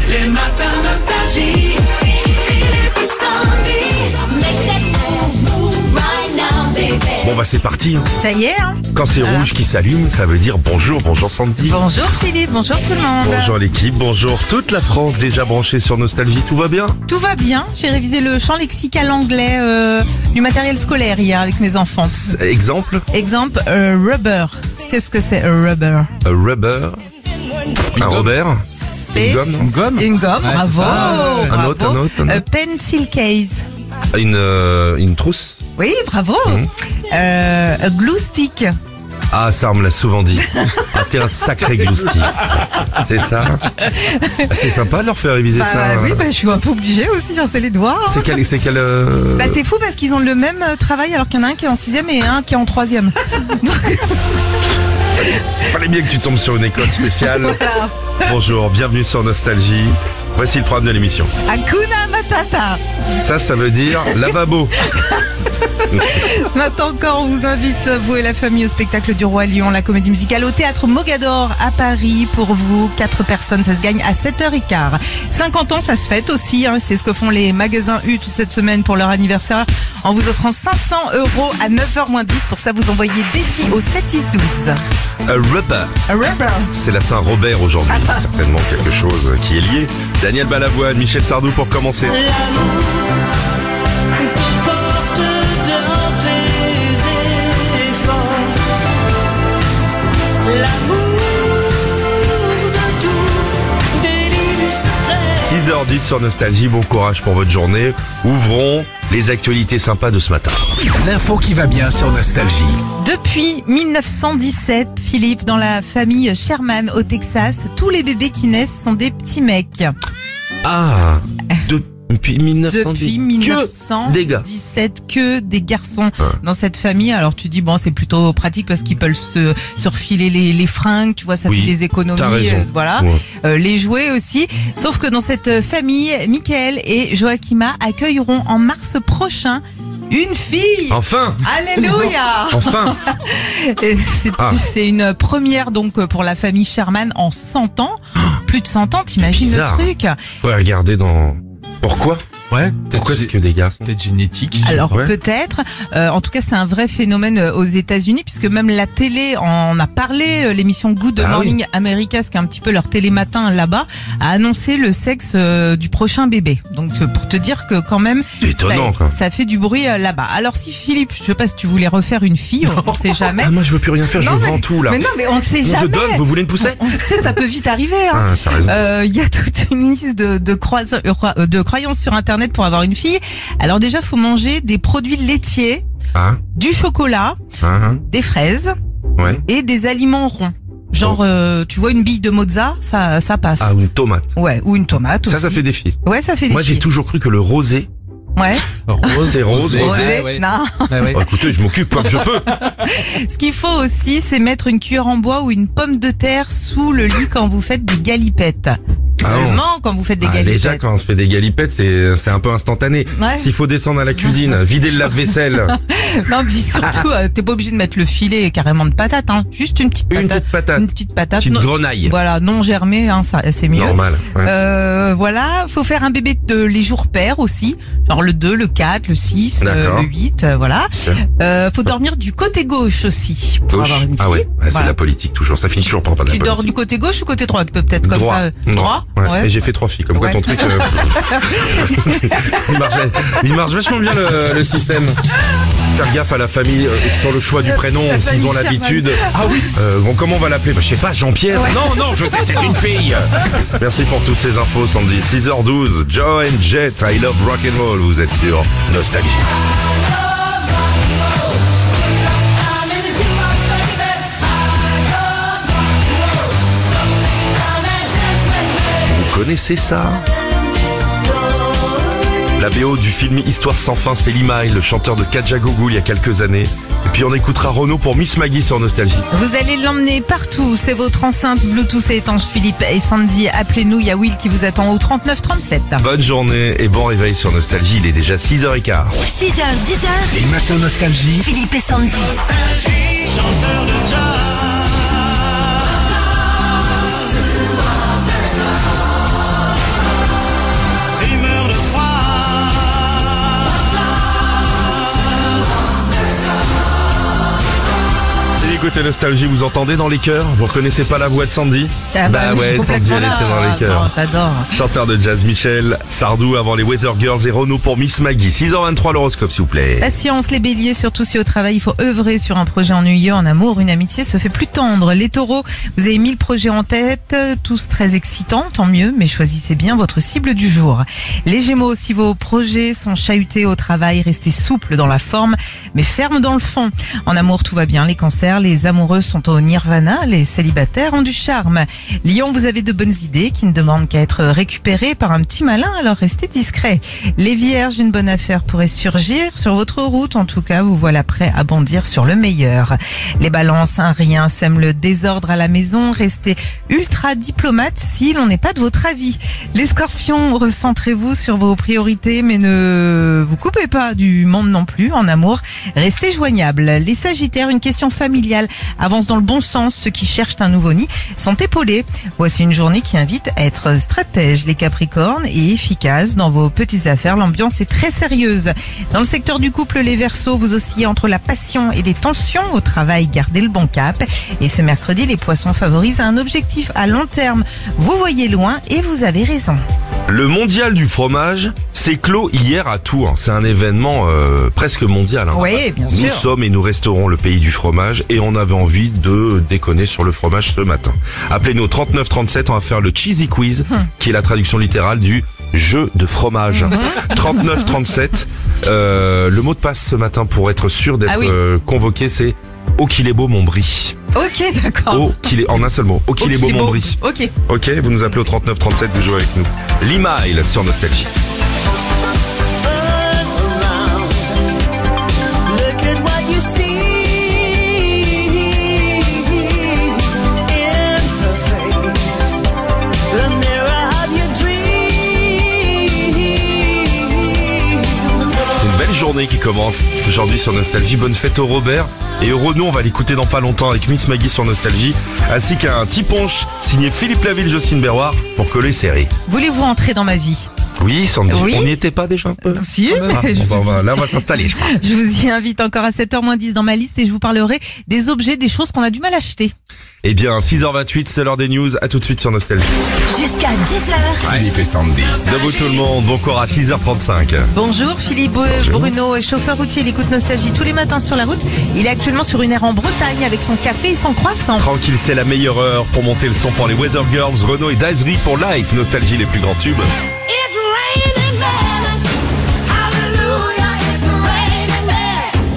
Les matins nostalgie. Philippe et Sandy. Make that move right now, baby. Bon bah c'est parti. Ça y est, hein? Quand c'est rouge qui s'allume, ça veut dire bonjour Sandy. Bonjour Philippe, bonjour tout le monde. Bonjour l'équipe, bonjour toute la France déjà branchée sur Nostalgie, tout va bien? Tout va bien, j'ai révisé le champ lexical anglais du matériel scolaire hier avec mes enfants. Exemple? Exemple, rubber. Qu'est-ce que c'est, rubber? A rubber. Un Robert. C'est Une gomme, non? Une gomme? une gomme, Ouais, bravo. c'est ça. Un bravo. autre. A pencil case. Une trousse. Oui, bravo. A glue stick. Ah, ça on me l'a souvent dit. Ah, t'es un sacré glue stick. C'est ça? Ah, c'est sympa de leur faire réviser ça. Oui, je suis un peu obligée aussi, c'est les doigts. C'est quel C'est fou parce qu'ils ont le même travail alors qu'il y en a un qui est en 6e et un qui est en 3e. Fallait bien que tu tombes sur une école spéciale. Voilà. Bonjour, bienvenue sur Nostalgie. Voici le programme de l'émission. Hakuna Matata. Ça veut dire lavabo. Ce matin encore, on vous invite, vous et la famille, au spectacle du Roi Lion, la comédie musicale au théâtre Mogador à Paris. Pour vous, 4 personnes, ça se gagne à 7h15. 50 ans, ça se fête aussi, hein. C'est ce que font les magasins U toute cette semaine pour leur anniversaire, en vous offrant 500 € à 9h-10. Pour ça, vous envoyez défi au 7-10-12. A rubber. A rubber. C'est la Saint-Robert aujourd'hui. Certainement quelque chose qui est lié. Daniel Balavoine, Michel Sardou pour commencer. Porte dans tes efforts. L'amour de tout délit du secret. 6h10 sur Nostalgie, bon courage pour votre journée. Ouvrons les actualités sympas de ce matin. L'info qui va bien sur Nostalgie. Depuis 1917, Philippe, dans la famille Sherman au Texas, tous les bébés qui naissent sont des petits mecs. Ah, depuis 1910. Depuis des gars. 1917, que des garçons dans cette famille. Alors tu dis, bon, c'est plutôt pratique parce qu'ils peuvent se refiler les fringues, tu vois, ça Oui, fait des économies. t'as raison. Voilà. Ouais. Les jouets aussi. Sauf que dans cette famille, Michael et Joachima accueilleront en mars prochain une fille. Enfin. Alléluia. Enfin. C'est une première donc pour la famille Sherman en 100 ans. Plus de 100 ans, t'imagines le bizarre. truc? Faut regarder dans... Pourquoi? Ouais, Pourquoi c'est que des garçons? peut-être génétique. Alors Ouais. peut-être. En tout cas, c'est un vrai phénomène aux États-Unis puisque même la télé en a parlé. L'émission Good Morning America, ce qui est un petit peu leur télématin là-bas, a annoncé le sexe du prochain bébé. Donc pour te dire que quand même, C'est étonnant, quoi. ça fait du bruit là-bas. Alors si Philippe, je sais pas si tu voulais refaire une fille, on ne sait jamais. Ah, moi je veux plus rien faire, je Non, vends tout là. Mais non, mais on ne sait Moi, jamais. je donne, vous voulez une poussette? On sait, ça peut vite arriver. Hein. Ah, t'as raison. Il y a toute une liste de croyances sur Internet pour avoir une fille. Alors déjà, faut manger des produits laitiers, Ah, du chocolat, des fraises ouais. et des aliments ronds. Genre, tu vois, une bille de mozza, ça passe. Ah, ou une tomate. Ouais, ou une tomate aussi. Ça fait des filles. Ouais, ça fait des Moi j'ai filles. toujours cru que le rosé... Ouais. Rose, C'est rose, rosé. rosé. Rosé, Ouais. non. Ouais, ouais. Oh, écoutez, je m'occupe comme je peux. Ce qu'il faut aussi, c'est mettre une cuillère en bois ou une pomme de terre sous le lit quand vous faites des galipettes. Seulement quand vous faites des Ah, galipettes. déjà quand on se fait des galipettes, c'est un peu instantané. Ouais. S'il faut descendre à la cuisine, vider le lave-vaisselle, Non, puis surtout, t'es pas obligé de mettre le filet carrément de patate, hein. Juste une petite patate. Une petite patate. petite Non- grenaille. Voilà, non germée, hein, ça, c'est mieux. Normal. Ouais. Voilà, faut faire un bébé les jours pairs aussi. Genre le 2, le 4, le 6, D'accord. le 8, voilà. Faut dormir du côté gauche aussi pour Gauche. avoir une fille. Ah ouais, c'est Voilà. la politique toujours. Ça finit toujours par pas de la Tu dors politique. du côté gauche ou côté droit? Tu peux peut-être comme Droit. ça. Droit? Ouais. Et j'ai fait 3 filles. Comme quoi Ouais. ton truc, il marche vachement bien le système. Faire gaffe à la famille sur le choix du prénom, La s'ils ont famille l'habitude. Ah oui. Bon, comment on va l'appeler? Bah, je sais pas, Jean-Pierre. Ouais. Non, je sais, c'est une fille. Merci pour toutes ces infos, Sandy. 6h12, Joe and Jet, I love rock and roll. Vous êtes sur Nostalgie. Vous connaissez ça? La BO du film Histoire sans fin, c'était Lee Miley, le chanteur de Kajagoogou il y a quelques années. Et puis on écoutera Renaud pour Miss Maggie sur Nostalgie. Vous allez l'emmener partout. C'est votre enceinte Bluetooth et étanche Philippe et Sandy. Appelez-nous, il y a Will qui vous attend au 39 37. Bonne journée et bon réveil sur Nostalgie, il est déjà 6h15. 6h, 10h, Les matins Nostalgie. Philippe et Sandy. Chanteur de jazz. écoutez Nostalgie, vous entendez dans les chœurs? Vous reconnaissez pas la voix de Sandy? Ah bah oui, ouais, Sandy, elle était dans les cœurs. Non, j'adore. Chanteur de jazz Michel Sardou avant les Weather Girls et Renaud pour Miss Maggie. 6h23 l'horoscope s'il vous plaît. Patience les béliers, surtout si au travail il faut œuvrer sur un projet ennuyeux. En amour, une amitié se fait plus tendre. Les taureaux, vous avez 1000 projets en tête, tous très excitants, tant mieux, mais choisissez bien votre cible du jour. Les gémeaux, si vos projets sont chahutés au travail, restez souple dans la forme, mais ferme dans le fond. En amour, tout va bien. Les cancers, les amoureux sont au nirvana, les célibataires ont du charme. Lion, vous avez de bonnes idées qui ne demandent qu'à être récupérées par un petit malin, alors restez discret. Les vierges, une bonne affaire pourrait surgir sur votre route. En tout cas, vous voilà prêt à bondir sur le meilleur. Les balances, un rien sème le désordre à la maison. Restez ultra diplomate si l'on n'est pas de votre avis. Les scorpions, recentrez-vous sur vos priorités, mais ne vous coupez pas du monde non plus. En amour, restez joignable. Les sagittaires, une question familiale avance dans le bon sens. Ceux qui cherchent un nouveau nid sont épaulés. Voici une journée qui invite à être stratège. Les capricornes, et efficace dans vos petites affaires. L'ambiance est très sérieuse. Dans le secteur du couple, les verseaux, vous oscillez entre la passion et les tensions. Au travail, gardez le bon cap. Et ce mercredi, les poissons favorisent un objectif à long terme. Vous voyez loin et vous avez raison. Le mondial du fromage s'est clos hier à Tours. C'est un événement presque mondial. Hein. Oui, bien Nous sûr. sommes et nous resterons le pays du fromage et on avait envie de déconner sur le fromage ce matin. Appelez-nous au 3937, on va faire le Cheesy Quiz, qui est la traduction littérale du jeu de fromage. 3937, le mot de passe ce matin pour être sûr d'être Ah oui. Convoqué, c'est « Oh qu'il est beau mon brie Ok, ». d'accord. Oh qu'il est, en un seul mot, « Oh qu'il est beau mon brie Ok. ». Ok, vous nous appelez au 3937, vous jouez avec nous. L'email sur Nostalgie. Turn around. Look at what you see in her face. The mirror of your dream. Une belle journée qui commence aujourd'hui sur Nostalgie. Bonne fête au Robert et au Renaud. On va l'écouter dans pas longtemps avec Miss Maggie sur Nostalgie, ainsi qu'un Tiponche signé Philippe Laville, Jocelyne Berroir pour coller serré. Voulez-vous entrer dans ma vie? Oui, Sandy, Oui. on n'y était pas déjà un peu? Si, Ah, mais bon, là, on va s'installer, je crois. je vous y invite encore à 7h-10 dans ma liste et je vous parlerai des objets, des choses qu'on a du mal à acheter. Eh bien, 6h28, c'est l'heure des news. À tout de suite sur Nostalgie. Jusqu'à 10h. Philippe et Sandy. Debout tout le monde, bon courage, 6h35. Bonjour Philippe Bruno, est chauffeur routier, il écoute Nostalgie tous les matins sur la route. Il est actuellement sur une aire en Bretagne avec son café et son croissant. Tranquille, c'est la meilleure heure pour monter le son pour les Weather Girls, Renaud et Dazri pour Life. Nostalgie, les plus grands tubes. It's raining men. Hallelujah, it's raining men.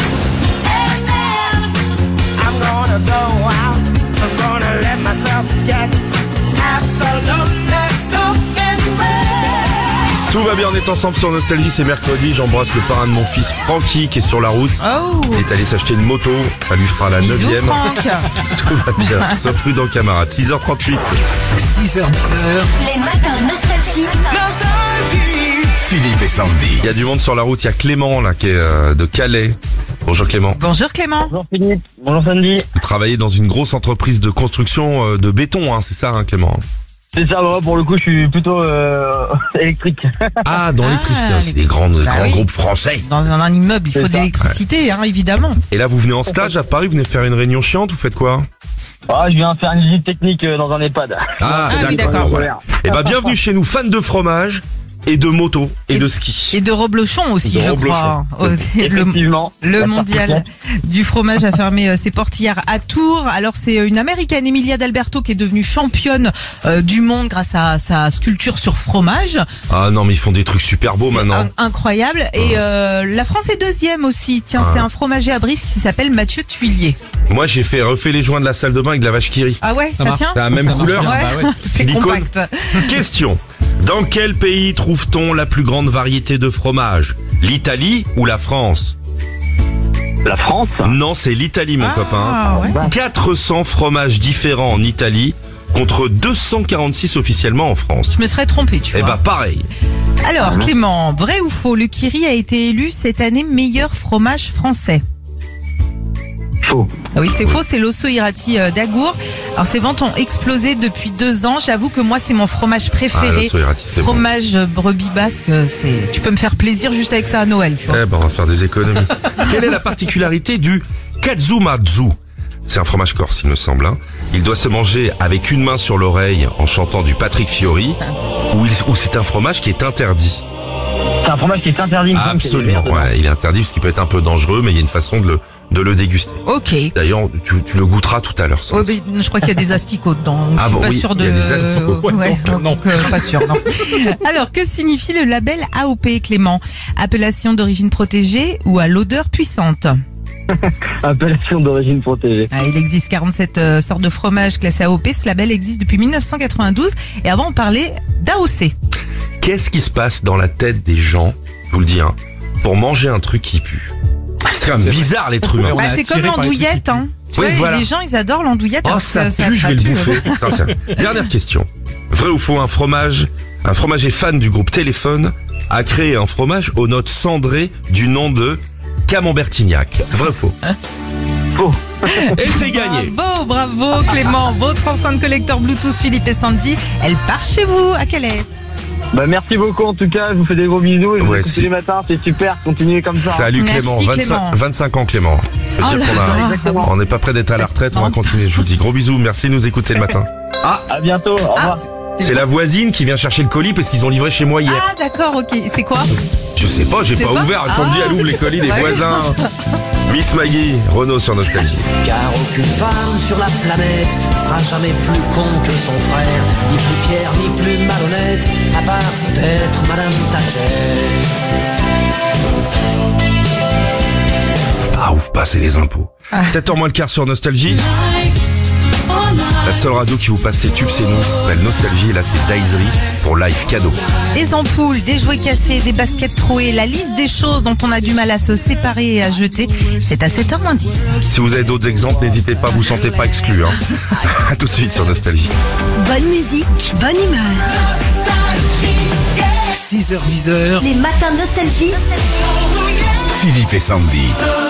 Amen. I'm gonna go out. I'm gonna let myself get absolutely soaking wet. Tout va bien, on est ensemble sur Nostalgie, c'est mercredi. J'embrasse le parrain de mon fils, Francky, qui est sur la route. Oh, Il est allé s'acheter une moto, ça lui fera la bisous 9e. Franck. Tout va bien, sois prudent camarade. 6h38. 6h10. Les matins nostalgie. Philippe et Sandy. Il y a du monde sur la route, il y a Clément là qui est de Calais. Bonjour Clément. Bonjour Clément. Bonjour Philippe, bonjour Sandy. Vous travaillez dans une grosse entreprise de construction de béton, hein, c'est ça hein, Clément? C'est ça, moi, pour le coup, je suis plutôt électrique. Ah, dans l'électricité, c'est des grands Bah oui. groupes français. Dans un immeuble, il C'est faut de ça. l'électricité, hein, évidemment. Et là, vous venez en stage à Paris, vous venez faire une réunion chiante, vous faites quoi? Ah, je viens faire une visite technique dans un EHPAD. Ah oui, d'accord. Voilà. Et bah bienvenue chez nous, fans de fromage et de moto et de ski. Et de Roblochon aussi, De je Roblochon. crois. Effectivement. Le La mondial du fromage a fermé ses portes hier à Tours. Alors c'est une américaine, Emilia D'Alberto, qui est devenue championne du monde grâce à sa sculpture sur fromage. Ah non, mais ils font des trucs super beaux C'est maintenant. incroyable. Et la France est deuxième aussi. Tiens, c'est un fromager à Brive qui s'appelle Mathieu Tuillier. Moi, j'ai refait les joints de la salle de bain avec de la vache qui rit. Ah ouais, ça marche. tient. C'est la même couleur. Ouais, Bah ouais. c'est Silicone. compact. Question. Dans quel pays trouve-t-on la plus grande variété de fromage? L'Italie ou la France? La France. Non, c'est l'Italie, mon copain. Ah ouais. 400 fromages différents en Italie contre 246 officiellement en France. Je me serais trompée, tu Eh vois. bah pareil. Alors Clément, vrai ou faux, le Kiri a été élu cette année meilleur fromage français? Faux. Ah oui, c'est faux, c'est l'Osso Irati d'Agour. Alors ses ventes ont explosé depuis 2 ans. J'avoue que moi c'est mon fromage préféré. l'Osso Irati, c'est bon. Fromage brebis basque, tu peux me faire plaisir juste avec ça à Noël, tu vois. Eh ben, on va faire des économies. Quelle est la particularité du Katsumatsu? C'est un fromage corse, il me semble. Hein. Il doit se manger avec une main sur l'oreille en chantant du Patrick Fiori, ou c'est un fromage qui est interdit. C'est un fromage qui est interdit. Il me semble qu'il y a des Absolument, verres dedans. ouais, il est interdit parce qu'il peut être un peu dangereux, mais il y a une façon de le déguster. Ok. D'ailleurs, tu le goûteras tout à l'heure. ça. Oh, mais je crois qu'il y a des asticots dedans. Donc Ah je suis bon, pas oui, sûre il de. y a des asticots. Ouais, Non. pas sûr, non. Alors, que signifie le label AOP, Clément? Appellation d'origine protégée ou à l'odeur puissante? Appellation d'origine protégée. Ah, il existe 47 sortes de fromages classés AOP. Ce label existe depuis 1992. Et avant, on parlait d'AOC. Qu'est-ce qui se passe dans la tête des gens, je vous le dis, hein, pour manger un truc qui pue? C'est quand même bizarre l'être humain. On Bah, est c'est comme attiré par les l'andouillette, hein. Tu Oui, vois, voilà. les gens, ils adorent l'andouillette. Oh, alors ça que pue, je vais le pue. bouffer. Putain, Dernière question. Vrai ou faux, un fromager fan du groupe Téléphone a créé un fromage aux notes cendrées du nom de Camembert-Tignac. Vrai ou faux? Faux. Et c'est gagné. Bravo Clément. Votre enceinte collecteur Bluetooth Philippe et Sandy, elle part chez vous. À quelle est? Bah, merci beaucoup en tout cas. Je vous fais des gros bisous. Et je vous Ouais, écoute si. tous les matins. C'est super. Continuez comme ça. Salut Merci, Clément. Clément. 25 ans Clément. Je veux Oh dire là qu'on a- là. Exactement. on n'est pas prêt d'être à la retraite, on va continuer. Je vous dis gros bisous, merci de nous écouter le matin. À bientôt. Au revoir. C'est la voisine qui vient chercher le colis parce qu'ils ont livré chez moi hier. Ah d'accord, ok. C'est quoi? Je sais pas, j'ai C'est pas pas ouvert. Sandy, elle ouvre les colis des Ouais. voisins. Miss Maggie, Renaud sur Nostalgie. Car aucune femme sur la planète sera jamais plus con que son frère, ni plus fier, ni plus malhonnête, à part peut-être Madame Thatcher. Ah ouf, pas, c'est les impôts. 7h moins le quart sur Nostalgie. La seule radio qui vous passe ses tubes, c'est nous. Ça s'appelle Nostalgie et là c'est Daisery pour live cadeau. Des ampoules, des jouets cassés, des baskets trouées, la liste des choses dont on a du mal à se séparer et à jeter, c'est à 7h10. Si vous avez d'autres exemples, n'hésitez pas, vous sentez pas exclu. Hein. À tout de suite sur Nostalgie. Bonne musique, bonne humeur. 6h10, Les matins nostalgie. Philippe et Sandy.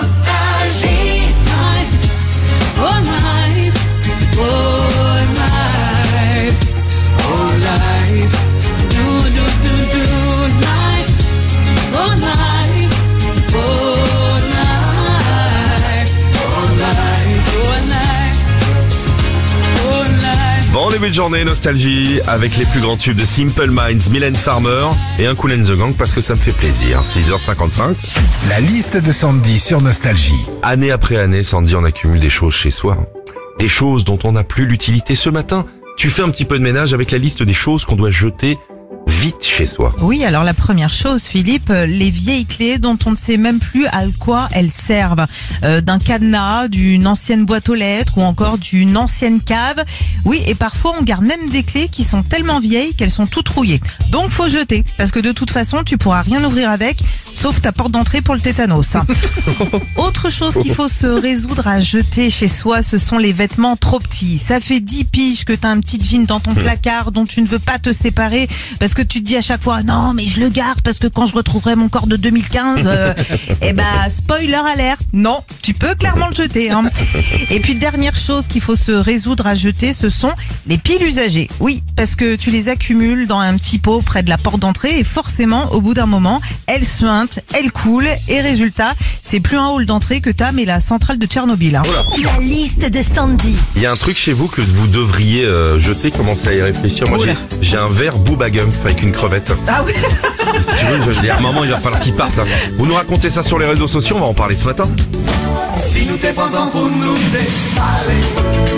Bon début de journée, Nostalgie, avec les plus grands tubes de Simple Minds, Mylène Farmer et un Kool and the Gang parce que ça me fait plaisir. 6h55. La liste de Sandy sur Nostalgie. Année après année, Sandy, on accumule des choses chez soi. Des choses dont on n'a plus l'utilité. Ce matin, tu fais un petit peu de ménage avec la liste des choses qu'on doit jeter vite chez soi. Oui, alors la première chose, Philippe, les vieilles clés dont on ne sait même plus à quoi elles servent. D'un cadenas, d'une ancienne boîte aux lettres ou encore d'une ancienne cave. Oui, et parfois on garde même des clés qui sont tellement vieilles qu'elles sont toutes rouillées. Donc faut jeter, parce que de toute façon tu pourras rien ouvrir avec, sauf ta porte d'entrée pour le tétanos. Autre chose qu'il faut se résoudre à jeter chez soi, ce sont les vêtements trop petits. Ça fait 10 piges que t'as un petit jean dans ton placard dont tu ne veux pas te séparer parce que tu te dis à chaque fois non mais je le garde parce que quand je retrouverai mon corps de 2015, spoiler alert, non, tu peux clairement le jeter. Hein. Et puis dernière chose qu'il faut se résoudre à jeter, ce sont les piles usagées. Oui, parce que tu les accumules dans un petit pot près de la porte d'entrée et forcément au bout d'un moment, elles suintent, elles coulent et résultat, c'est plus un hall d'entrée que t'as mais la centrale de Tchernobyl. Hein. La liste de Sandy. Il y a un truc chez vous que vous devriez jeter, commencer à y réfléchir. Moi, Oula. j'ai un verre Booba Gump avec une crevette. Ah oui. Si tu veux, je veux dire, à un moment, il va falloir qu'il parte. Hein. Vous nous racontez ça sur les réseaux sociaux, on va en parler ce matin. Si nous t'es pendant pour nous t'es parler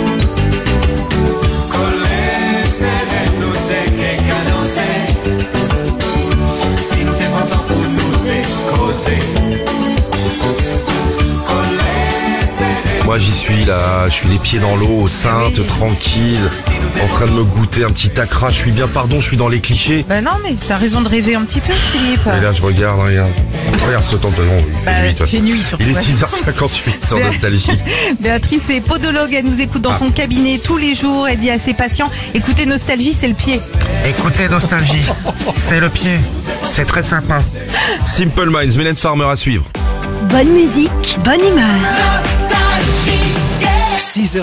coller serré nous t'es qu'est cadencé si nous t'es pendant pour nous t'es causé coller serré. Moi, j'y suis là, je suis les pieds dans l'eau, au Sainte, tranquille, en train de me goûter un petit accra. Je suis bien, pardon, je suis dans les clichés. Bah non mais t'as raison de rêver un petit peu Philippe. Et là, je regarde, regarde ce temps de non, Bah, il fait nuit surtout. Il est Ouais. 6h58 sur Nostalgie. Béatrice est podologue, elle nous écoute dans son cabinet tous les jours, elle dit à ses patients, écoutez Nostalgie c'est le pied. Écoutez Nostalgie, c'est le pied, c'est très sympa. Simple Minds, Mylène Farmer à suivre. Bonne musique, bonne humeur.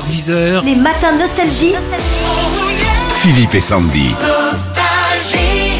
6h10, Les matins nostalgie. Philippe et Sandy. Nostalgie.